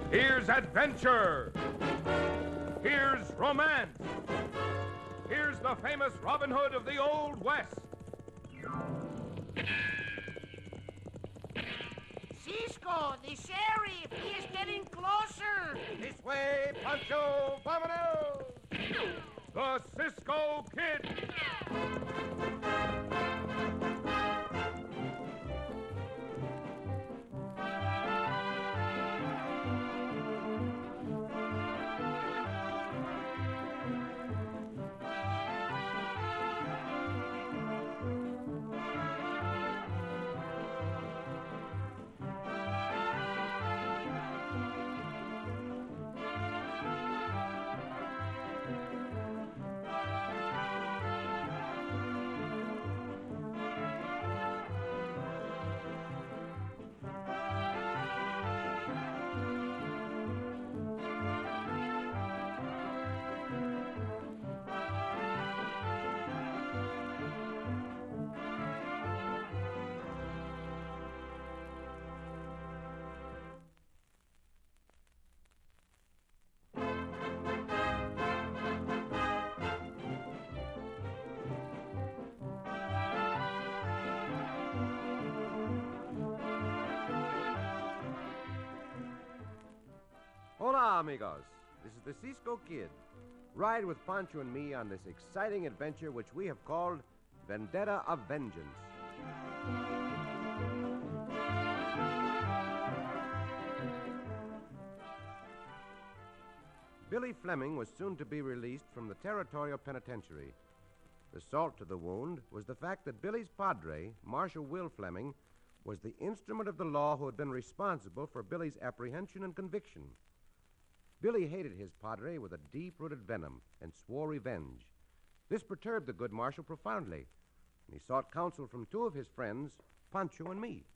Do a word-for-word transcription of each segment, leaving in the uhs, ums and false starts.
Here's adventure. Here's romance. Here's the famous Robin Hood of the Old West. Cisco, the sheriff, he is getting closer. This way, Pancho, vámonos! The Cisco Kid. Hola, amigos. This is the Cisco Kid. Ride with Pancho and me on this exciting adventure which we have called Vendetta of Vengeance. Billy Fleming was soon to be released from the Territorial Penitentiary. The salt to the wound was the fact that Billy's padre, Marshal Will Fleming, was the instrument of the law who had been responsible for Billy's apprehension and conviction. Billy hated his padre with a deep-rooted venom and swore revenge. This perturbed the good marshal profoundly, and he sought counsel from two of his friends, Pancho and me.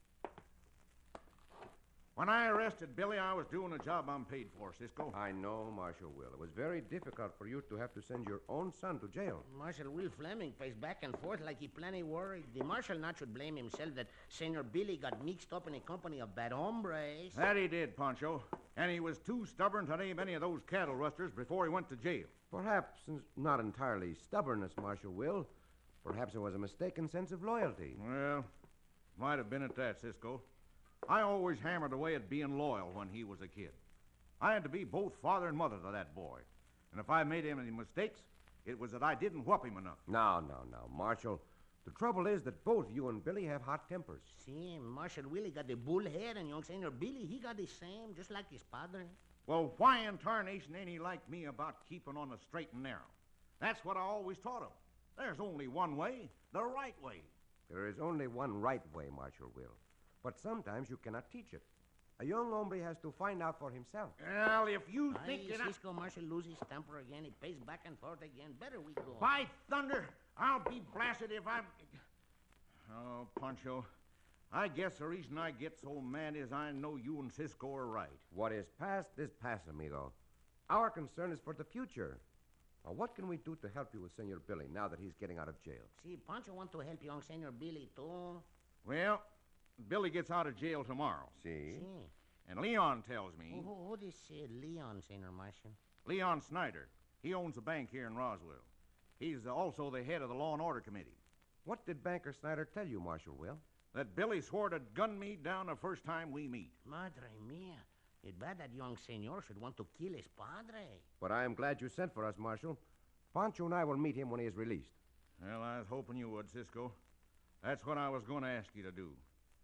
When I arrested Billy, I was doing a job I'm paid for, Cisco. I know, Marshal Will. It was very difficult for you to have to send your own son to jail. Marshal Will Fleming paced back and forth like he plenty worried. The marshal not should blame himself that Senor Billy got mixed up in a company of bad hombres. That he did, Pancho. And he was too stubborn to name any of those cattle rusters before he went to jail. Perhaps not entirely stubbornness, Marshal Will. Perhaps it was a mistaken sense of loyalty. Well, might have been at that, Cisco. I always hammered away at being loyal when he was a kid. I had to be both father and mother to that boy. And if I made him any mistakes, it was that I didn't whoop him enough. No, no, no, Marshal. The trouble is that both you and Billy have hot tempers. See, Marshal Willie got the bull head, and young Senor Billy, he got the same, just like his padre. Well, why in tarnation ain't he like me about keeping on the straight and narrow? That's what I always taught him. There's only one way, the right way. There is only one right way, Marshal Will. But sometimes you cannot teach it. A young hombre has to find out for himself. Well, if you Aye, think that Cisco Marshal loses temper again. He paced back and forth again. Better we go. By thunder, I'll be blasted if I'm... Oh, Pancho, I guess the reason I get so mad is I know you and Cisco are right. What is past is past, amigo. Our concern is for the future. Now, what can we do to help you with Senor Billy now that he's getting out of jail? See, Pancho want to help young Senor Billy, too. Well, Billy gets out of jail tomorrow. See? See. And Leon tells me... Who, who, who this uh, Leon, Senor Marshal? Leon Snyder. He owns a bank here in Roswell. He's uh, also the head of the Law and Order Committee. What did Banker Snyder tell you, Marshal Will? That Billy swore to gun me down the first time we meet. Madre mia. It's bad that young senor should want to kill his padre. But I am glad you sent for us, Marshal. Pancho and I will meet him when he is released. Well, I was hoping you would, Cisco. That's what I was going to ask you to do.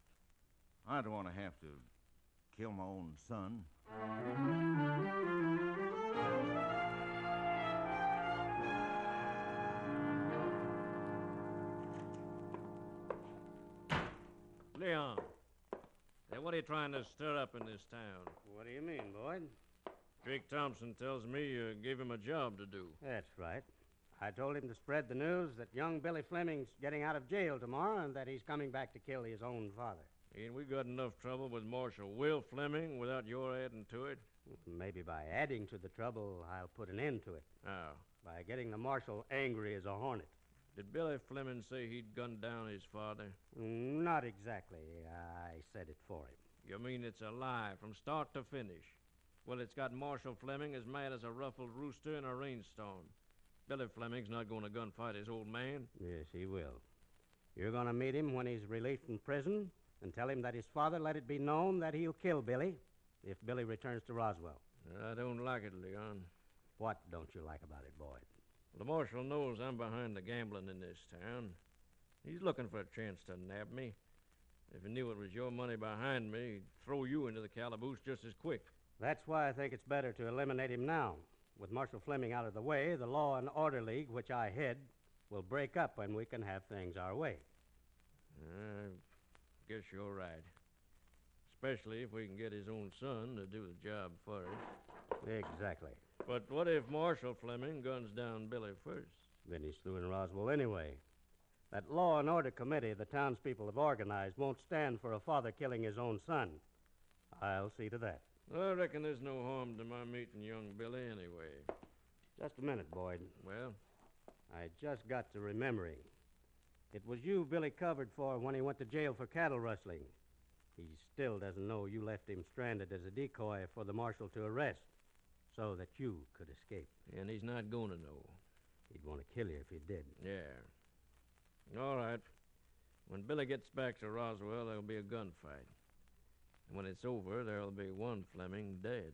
I don't want to have to kill my own son. Leon, now what are you trying to stir up in this town? What do you mean, Boyd? Drake Thompson tells me you gave him a job to do. That's right. I told him to spread the news that young Billy Fleming's getting out of jail tomorrow and that he's coming back to kill his own father. Ain't we got enough trouble with Marshal Will Fleming without your adding to it? Maybe by adding to the trouble, I'll put an end to it. How? By getting the marshal angry as a hornet. Did Billy Fleming say he'd gunned down his father? Not exactly. I said it for him. You mean it's a lie from start to finish? Well, it's got Marshal Fleming as mad as a ruffled rooster in a rainstorm. Billy Fleming's not going to gunfight his old man. Yes, he will. You're going to meet him when he's released from prison and tell him that his father let it be known that he'll kill Billy if Billy returns to Roswell. I don't like it, Leon. What don't you like about it, Boyd? The marshal knows I'm behind the gambling in this town. He's looking for a chance to nab me. If he knew it was your money behind me, he'd throw you into the calaboose just as quick. That's why I think it's better to eliminate him now. With Marshal Fleming out of the way, the Law and Order League, which I head, will break up and we can have things our way. I guess you're right. Especially if we can get his own son to do the job for us. Exactly. But what if Marshal Fleming guns down Billy first? Then he's through in Roswell anyway. That Law and Order Committee the townspeople have organized won't stand for a father killing his own son. I'll see to that. I reckon there's no harm to my meeting young Billy anyway. Just a minute, Boyd. Well? I just got to remembering. It was you Billy covered for when he went to jail for cattle rustling. He still doesn't know you left him stranded as a decoy for the marshal to arrest, so that you could escape. And he's not going to know. He'd want to kill you if he did. Yeah. All right. When Billy gets back to Roswell, there'll be a gunfight. And when it's over, there'll be one Fleming dead.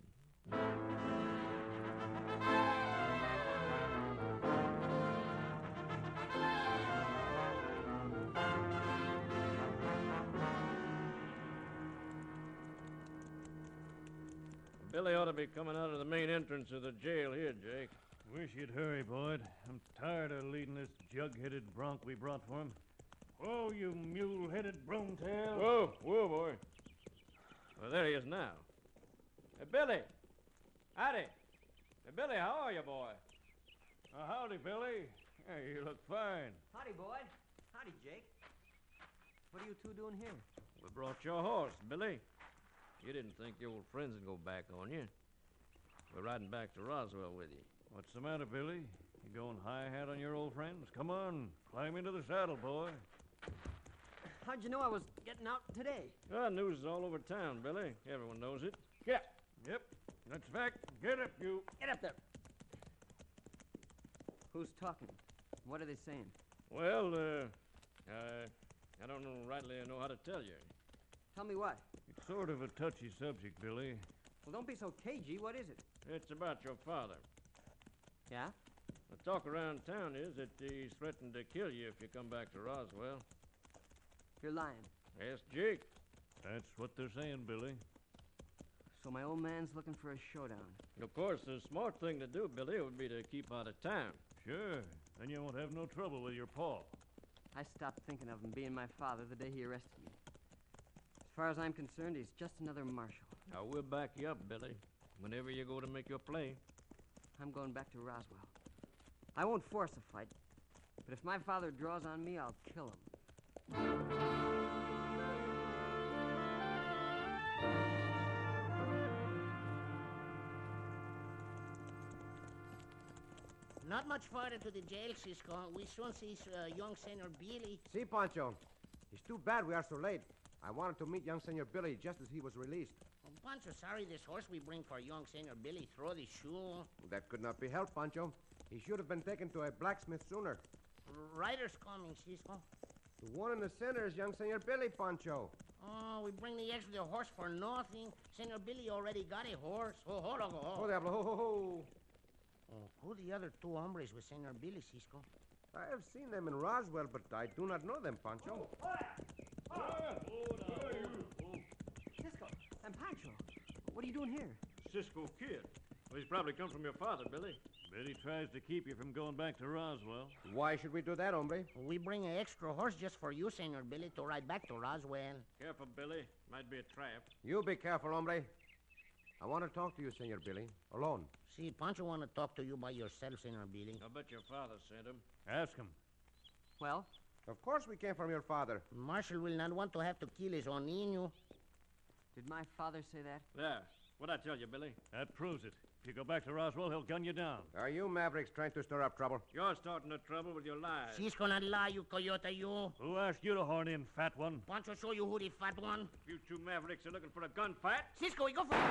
Billy ought to be coming out of the main entrance of the jail here, Jake. Wish you'd hurry, Boyd. I'm tired of leading this jug-headed bronc we brought for him. Whoa, you mule-headed bromtail. Whoa, whoa, boy. Well, there he is now. Hey, Billy. Howdy. Hey, Billy, how are you, boy? Uh, howdy, Billy. Hey, you look fine. Howdy, Boyd. Howdy, Jake. What are you two doing here? We brought your horse, Billy. You didn't think your old friends would go back on you. We're riding back to Roswell with you. What's the matter, Billy? You going high-hat on your old friends? Come on, climb into the saddle, boy. How'd you know I was getting out today? Ah, news is all over town, Billy. Everyone knows it. Yeah. Yep. That's fact. Get up, you. Get up there. Who's talking? What are they saying? Well, uh, I, I don't know rightly know how to tell you. Tell me what? It's sort of a touchy subject, Billy. Well, don't be so cagey. What is it? It's about your father. Yeah? The talk around town is that he's threatened to kill you if you come back to Roswell. You're lying. Ask Jake. That's what they're saying, Billy. So my old man's looking for a showdown. Of course, the smart thing to do, Billy, would be to keep out of town. Sure. Then you won't have no trouble with your paw. I stopped thinking of him being my father the day he arrested me. As far as I'm concerned, he's just another marshal. Now, we'll back you up, Billy, whenever you go to make your play. I'm going back to Roswell. I won't force a fight, but if my father draws on me, I'll kill him. Not much farther to the jail, Cisco. We soon see uh, young Senor Billy. See, Pancho. It's too bad we are so late. I wanted to meet young Senor Billy just as he was released. Oh, Pancho, sorry this horse we bring for young Senor Billy throw the shoe. That could not be helped, Pancho. He should have been taken to a blacksmith sooner. Rider's coming, Cisco. The one in the center is young Senor Billy, Pancho. Oh, we bring the extra horse for nothing. Senor Billy already got a horse. Oh, hold on. Oh, Oh, diablo, ho, ho, ho. oh, who the other two hombres with Senor Billy, Cisco? I have seen them in Roswell, but I do not know them, Pancho. Cisco and Pancho, what are you doing here? Cisco Kid. Well, he's probably come from your father, Billy. Bet he tries to keep you from going back to Roswell. Why should we do that, hombre? We bring an extra horse just for you, Senor Billy, to ride back to Roswell. Careful, Billy. Might be a trap. You be careful, hombre. I want to talk to you, Senor Billy, alone. See, Pancho want to talk to you by yourself, Senor Billy. I bet your father sent him. Ask him. Well, Of course we came from your father. Marshal will not want to have to kill his own niño. did my father say that? There. What'd I tell you, Billy? That proves it. If you go back to Roswell, he'll gun you down. Are you Mavericks trying to stir up trouble? You're starting the trouble with your lies. Cisco not lie, you coyote, you. Who asked you to horn in, fat one? Want to show you who the fat one? You two Mavericks are looking for a gunfight? Cisco, we go for...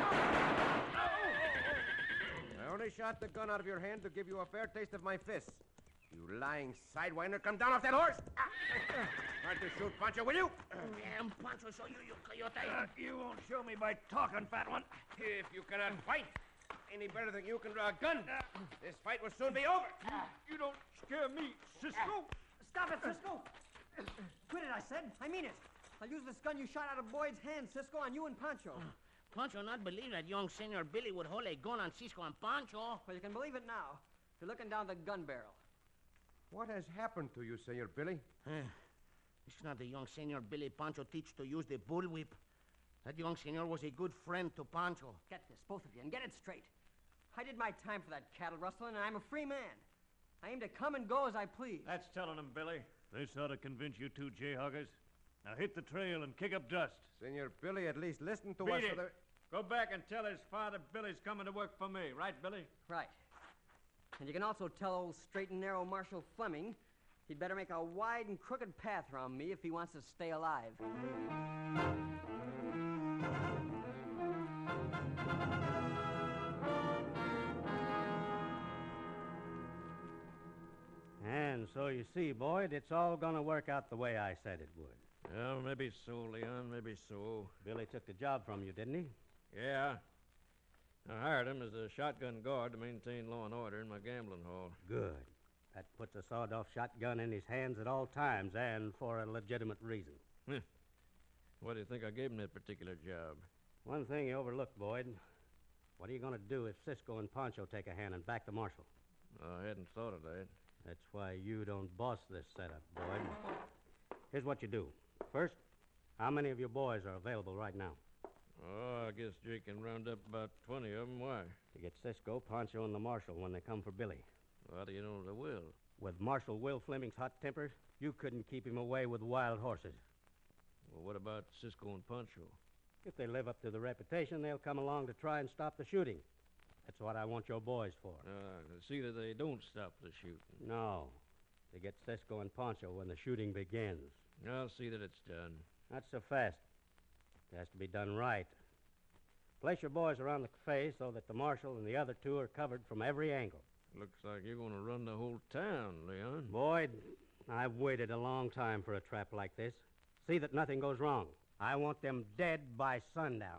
I only shot the gun out of your hand to give you a fair taste of my fists. You lying sidewinder, come down off that horse! Try to shoot Pancho, will you? Damn, Pancho, show you, you coyote. Uh, you won't show me by talking, fat one. If you cannot fight any better than you can draw a gun, this fight will soon be over. You don't scare me, Cisco. Stop it, Cisco! Quit it, I said. I mean it. I'll use this gun you shot out of Boyd's hand, Cisco, on you and Pancho. Pancho not believe that young Senor Billy would hold a gun on Cisco and Pancho. Well, you can believe it now. You're looking down the gun barrel. What has happened to you, Senor Billy? It's not the young Senor Billy Pancho teach to use the bullwhip. That young senor was a good friend to Pancho. Get this, both of you, and get it straight. I did my time for that cattle rustling, and I'm a free man. I aim to come and go as I please. That's telling him, Billy. This ought to convince you two jayhoggers. Now hit the trail and kick up dust. Senor Billy, at least listen to Beat us. it. For the... Go back and tell his father Billy's coming to work for me. Right, Billy? Right. And you can also tell old straight and narrow Marshal Fleming he'd better make a wide and crooked path around me if he wants to stay alive. And so you see, Boyd, it's all going to work out the way I said it would. Well, maybe so, Leon, maybe so. Billy took the job from you, didn't he? Yeah. I hired him as a shotgun guard to maintain law and order in my gambling hall. Good. That puts a sawed-off shotgun in his hands at all times, and for a legitimate reason. Why do you think I gave him that particular job? One thing you overlooked, Boyd. What are you going to do if Cisco and Pancho take a hand and back the marshal? I hadn't thought of that. That's why you don't boss this setup, Boyd. Here's what you do. First, how many of your boys are available right now? Oh, I guess Jake can round up about twenty of them. Why? To get Cisco, Pancho, and the marshal when they come for Billy. How do you know they will? With Marshal Will Fleming's hot temper, you couldn't keep him away with wild horses. Well, what about Cisco and Pancho? If they live up to the reputation, they'll come along to try and stop the shooting. That's what I want your boys for. Uh, see that they don't stop the shooting. No. To get Cisco and Pancho when the shooting begins. I'll see that it's done. Not so fast. It has to be done right. Place your boys around the cafe so that the marshal and the other two are covered from every angle. Looks like you're going to run the whole town, Leon. Boyd, I've waited a long time for a trap like this. See that nothing goes wrong. I want them dead by sundown.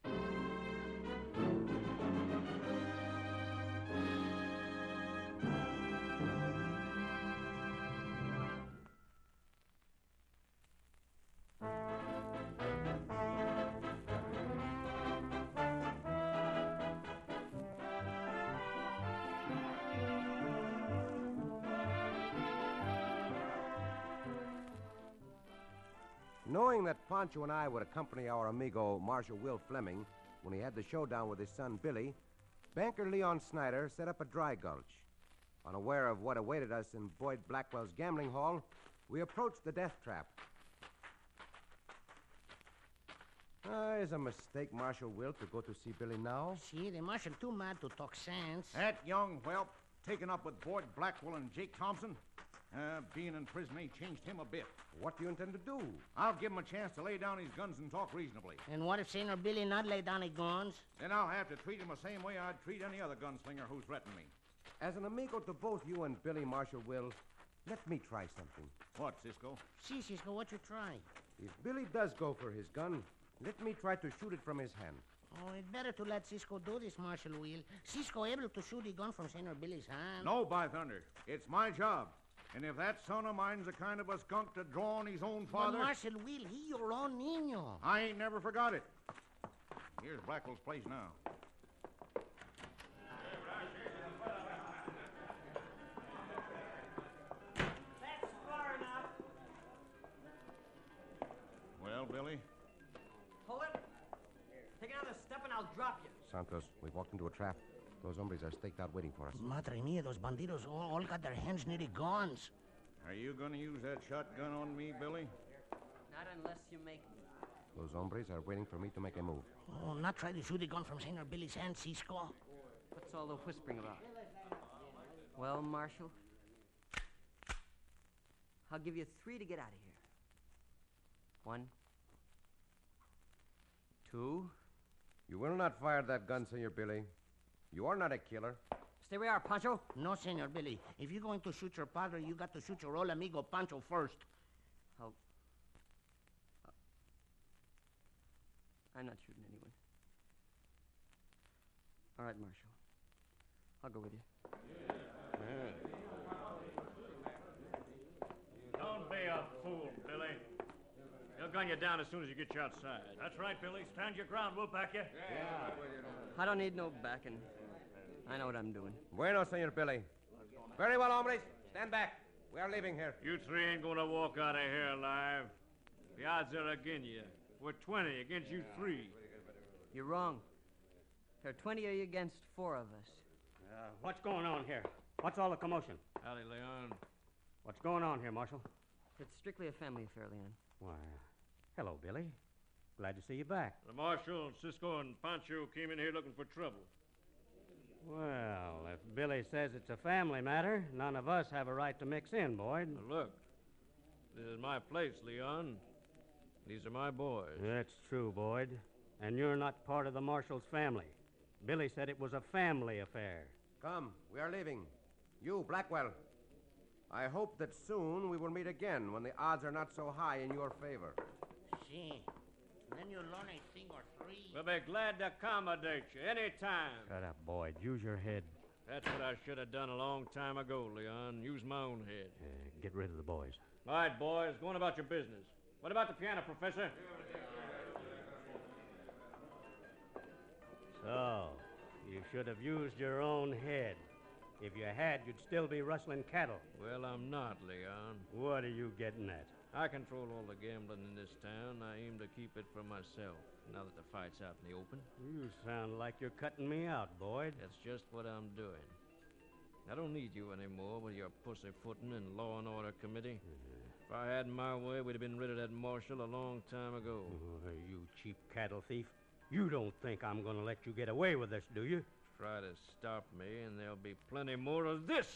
Knowing that Pancho and I would accompany our amigo Marshal Will Fleming when he had the showdown with his son Billy, banker Leon Snyder set up a dry gulch. Unaware of what awaited us in Boyd Blackwell's gambling hall, we approached the death trap. Ah, it's a mistake, Marshal Will, to go to see Billy now. See, the marshal too mad to talk sense. That young whelp, taken up with Boyd Blackwell and Jake Thompson, uh, being in prison ain't changed him a bit. What do you intend to do? I'll give him a chance to lay down his guns and talk reasonably. And what if Senor Billy not lay down his guns? Then I'll have to treat him the same way I'd treat any other gunslinger who's threatened me. As an amigo to both you and Billy, Marshal Will, let me try something. What, Cisco? See, Cisco, what you try? If Billy does go for his gun, let me try to shoot it from his hand. Oh, it's better to let Cisco do this, Marshal Will. Cisco able to shoot the gun from Senor Billy's hand. No, by thunder. It's my job. And if that son of mine's the kind of a skunk to draw on his own father... But Marshal Will, he your own niño. I ain't never forgot it. Here's Blackwell's place now. That's far enough. Well, Billy? Hold it. Take another step and I'll drop you. Santos, we've walked into a trap. Those hombres are staked out waiting for us. Madre mia, those bandidos all, all got their hands near the guns. Are you going to use that shotgun on me, Billy? Not unless you make me. Those hombres are waiting for me to make a move. Oh, not try to shoot the gun from Senor Billy's hand, Cisco. What's all the whispering about? Well, Marshal, I'll give you three to get out of here. One. Two. You will not fire that gun, Senor Billy. You are not a killer. Stay where you are, Pancho. No, Senor Billy. If you're going to shoot your padre, you got to shoot your old amigo Pancho first. I'll... I'm not shooting anyone. All right, Marshal. I'll go with you. Don't be a fool, Billy. They'll gun you down as soon as you get you outside. That's right, Billy. Stand your ground. We'll back you. I don't need no backing. I know what I'm doing. Bueno, Senor Billy. Very well, hombres. Stand back. We are leaving here. You three ain't gonna walk out of here alive. The odds are against you. We're twenty against you three. You're wrong. There are twenty of you against four of us. Uh, what's going on here? What's all the commotion? Howdy, Leon. What's going on here, Marshal? It's strictly a family affair, Leon. Why, hello, Billy. Glad to see you back. The Marshal, Cisco, and Pancho came in here looking for trouble. Well, if Billy says it's a family matter, none of us have a right to mix in, Boyd. Now look, this is my place, Leon. These are my boys. That's true, Boyd. And you're not part of the Marshal's family. Billy said it was a family affair. Come, we are leaving. You, Blackwell. I hope that soon we will meet again when the odds are not so high in your favor. See, then you'll learn a thing or three. We'll be glad to accommodate you any time. Shut up, Boyd. Use your head. That's what I should have done a long time ago, Leon. Use my own head. Uh, get rid of the boys. All right, boys, go on about your business. What about the piano, Professor? So, you should have used your own head. If you had, you'd still be rustling cattle. Well, I'm not, Leon. What are you getting at? I control all the gambling in this town. I aim to keep it for myself, now that the fight's out in the open. You sound like you're cutting me out, Boyd. That's just what I'm doing. I don't need you anymore with your pussyfooting and law and order committee. Mm-hmm. If I had my way, we'd have been rid of that marshal a long time ago. Oh, you cheap cattle thief. You don't think I'm going to let you get away with this, do you? Try to stop me, and there'll be plenty more of this.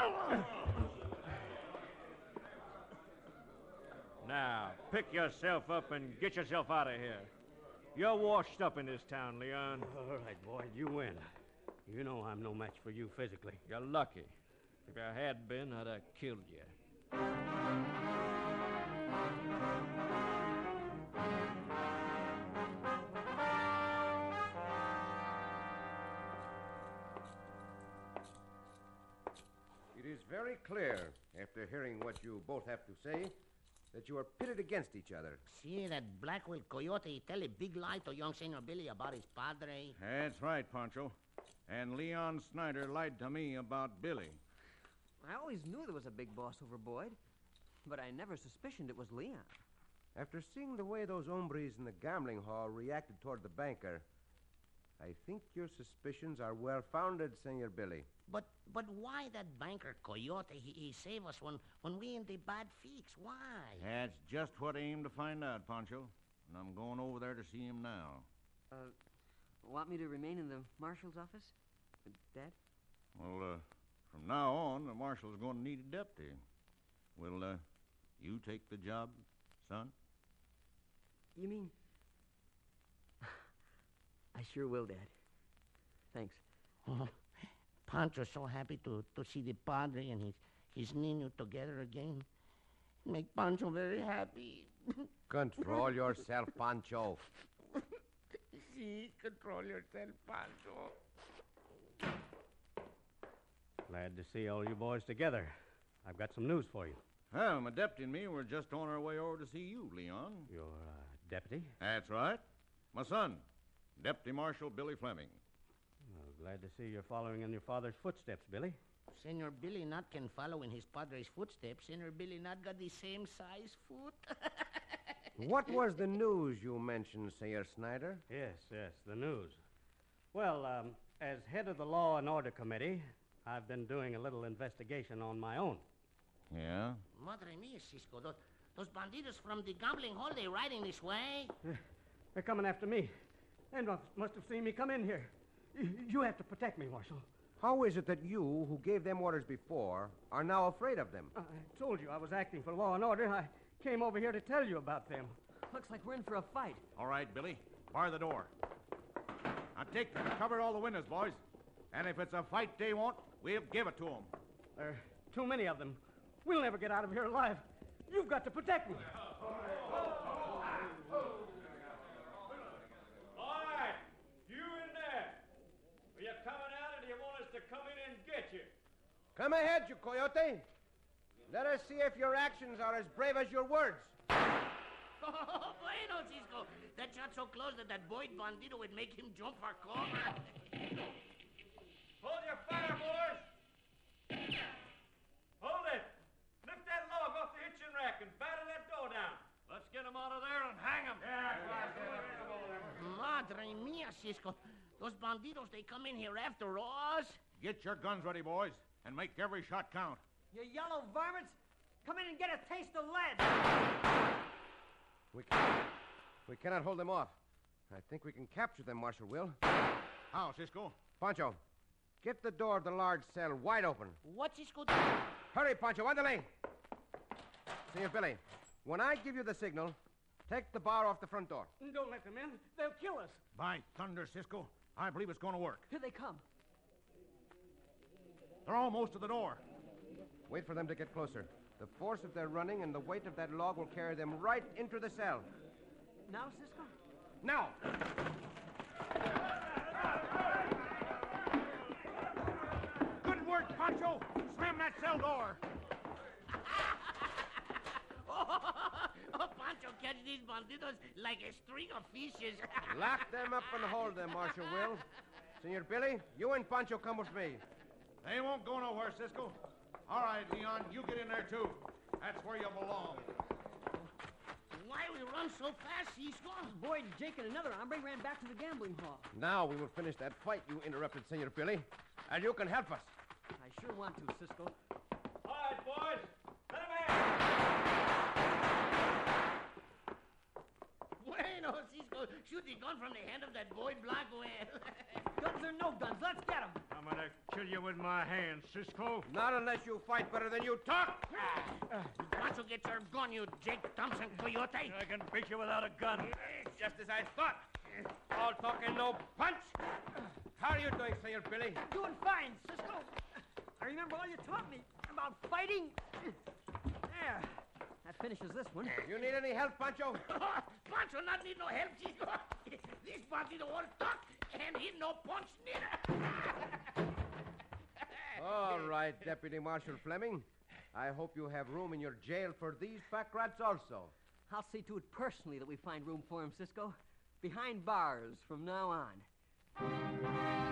Now, pick yourself up and get yourself out of here. You're washed up in this town, Leon. All right, Boyd, you win. You know I'm no match for you physically. You're lucky. If I had been, I'd have killed you. It is very clear, after hearing what you both have to say, that you are pitted against each other. See, that Blackwell coyote, he tell a big lie to young Senor Billy about his padre. That's right, Pancho. And Leon Snyder lied to me about Billy. I always knew there was a big boss over Boyd, but I never suspicioned it was Leon. After seeing the way those hombres in the gambling hall reacted toward the banker, I think your suspicions are well-founded, Senor Billy. But but why that banker coyote, he, he save us when, when we in the bad fix? Why? That's just what I aim to find out, Pancho. And I'm going over there to see him now. Uh, want me to remain in the marshal's office? Uh, Dad? Well, uh, from now on, the marshal's going to need a deputy. Will, uh, you take the job, son? You mean... I sure will, Dad. Thanks. Oh, Pancho's so happy to, to see the padre and his, his Nino together again. Make Pancho very happy. Control yourself, Pancho. See, control yourself, Pancho. Glad to see all you boys together. I've got some news for you. Well, my deputy and me were just on our way over to see you, Leon. Your uh, deputy? That's right. My son, Deputy Marshal Billy Fleming. Well, glad to see you're following in your father's footsteps, Billy. Senor Billy not can follow in his padre's footsteps. Senor Billy not got the same size foot. What was the news you mentioned, Senor Snyder? Yes, yes, the news. Well, um, as head of the Law and Order Committee, I've been doing a little investigation on my own. Yeah? Madre mia, Cisco. Those, those bandidos from the gambling hall, they riding this way? They're coming after me. They must, must have seen me come in here. y- you have to protect me, Marshal. How is it that you, who gave them orders before, are now afraid of them? I told you I was acting for law and order. I came over here to tell you about them. Looks like we're in for a fight. All right, Billy. Bar the door. Now take cover all the windows, boys. And if it's a fight they want, we'll give it to them. There are too many of them. We'll never get out of here alive. You've got to protect me. All right, you in there. Are you coming out, or do you want us to come in and get you? Come ahead, you coyote. Let us see if your actions are as brave as your words. Oh, bueno, Cisco. That shot so close that that Boyd Bandito would make him jump for cover. Hold your fire, boys. Hold it. Lift that log off the hitching rack and batter that door down. Let's get him out of there and hang him. Madre mia, Cisco. Those banditos, they come in here after us? Get your guns ready, boys, and make every shot count. You yellow varmints, come in and get a taste of lead. We cannot, we cannot hold them off. I think we can capture them, Marshal Will. How, Cisco? Pancho, get the door of the large cell wide open. What's Cisco doing? Hurry, Pancho, underlay. Senor Billy, when I give you the signal, take the bar off the front door. Don't let them in. They'll kill us. By thunder, Cisco, I believe it's going to work. Here they come. They're almost to the door. Wait for them to get closer. The force of their running and the weight of that log will carry them right into the cell. Now, Cisco? Now! Good work, Pancho. Slam that cell door. oh, Pancho catch these banditos like a string of fishes. Lock them up and hold them, Marshal Will. Senor Billy, you and Pancho come with me. They won't go nowhere, Cisco. All right, Leon, you get in there, too. That's where you belong. Why we run so fast, Cisco? Boyd, Jake, and another hombre ran back to the gambling hall. Now we will finish that fight you interrupted, Senor Billy. And you can help us. I sure want to, Cisco. All right, boys. Let him in. Bueno, Cisco, shoot the gun from the hand of that boy Blanco. Guns or no guns, let's get him. I'm gonna kill you with my hands, Cisco. Not unless you fight better than you talk. Pancho, get your gun, you Jake Thompson coyote. I can beat you without a gun. Just as I thought. All talk and no punch. How are you doing, Senor Billy? Doing fine, Cisco. I remember all you taught me about fighting. There. That finishes this one. You need any help, Pancho? Pancho not need no help, Cisco. This bandito won't talk, and he no punch neither. All right, Deputy Marshal Fleming. I hope you have room in your jail for these pack rats also. I'll see to it personally that we find room for him, Cisco. Behind bars from now on.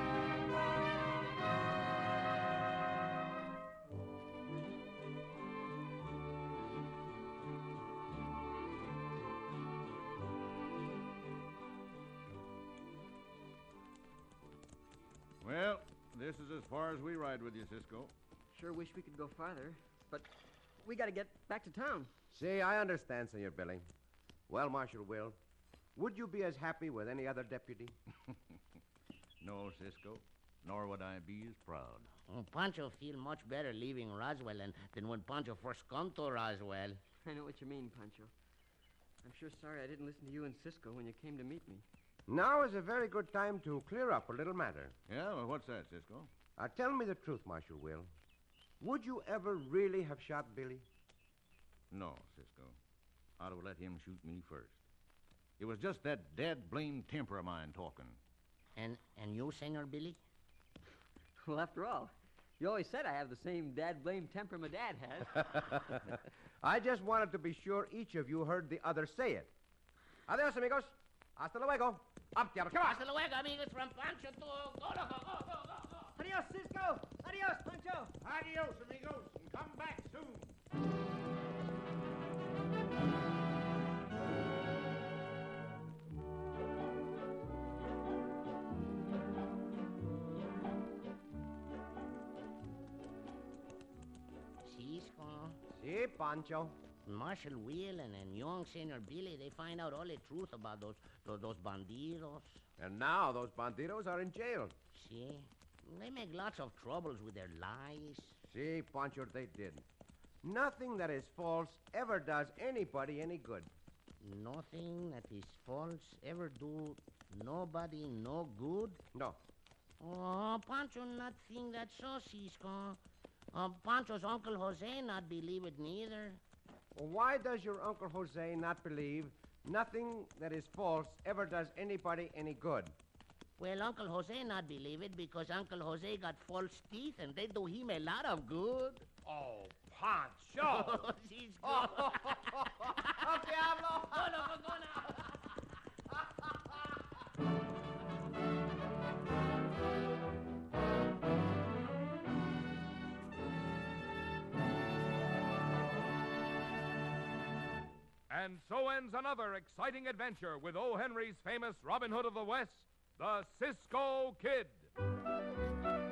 Well, this is as far as we ride with you, Cisco. Sure wish we could go farther, but we got to get back to town. See, I understand, Senor Billy. Well, Marshal Will, would you be as happy with any other deputy? No, Cisco, nor would I be as proud. Oh, Pancho feel much better leaving Roswell than, than when Pancho first come to Roswell. I know what you mean, Pancho. I'm sure sorry I didn't listen to you and Cisco when you came to meet me. Now is a very good time to clear up a little matter. Yeah, well, what's that, Cisco? Now, tell me the truth, Marshal Will. Would you ever really have shot Billy? No, Cisco. I'd have let him shoot me first. It was just that dead blamed temper of mine talking. And and you, Senor Billy? Well, after all, you always said I have the same dad blame temper my dad has. I just wanted to be sure each of you heard the other say it. Adios, amigos. Hasta luego. Up, diablos. Come on. Hasta luego, amigos, from Pancho to... Go, go, go, go, go, go. Adios, Cisco. Adios, Pancho. Adios, amigos, and come back soon. Cisco. Si, Pancho. Marshal Will and, and young Senor Billy, they find out all the truth about those, those, those bandidos. And now those bandidos are in jail. See? They make lots of troubles with their lies. See, Pancho, they did. Nothing that is false ever does anybody any good. Nothing that is false ever do nobody no good? No. Oh, Pancho not think that so, Cisco. Uh, Pancho's Uncle Jose not believe it neither. Well, why does your Uncle Jose not believe nothing that is false ever does anybody any good? Well, Uncle Jose not believe it because Uncle Jose got false teeth and they do him a lot of good. Oh, Pancho! Cisco. Oh, Diablo! Go, loco, go now. And so ends another exciting adventure with O. Henry's famous Robin Hood of the West, the Cisco Kid.